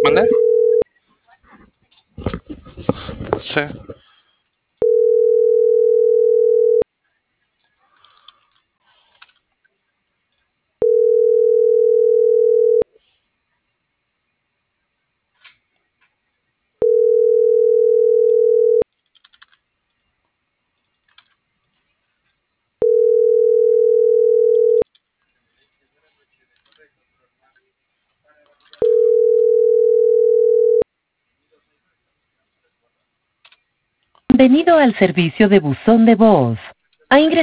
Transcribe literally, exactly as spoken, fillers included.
¿Mande? Sí. Bienvenido al servicio de buzón de voz. Ha ingresado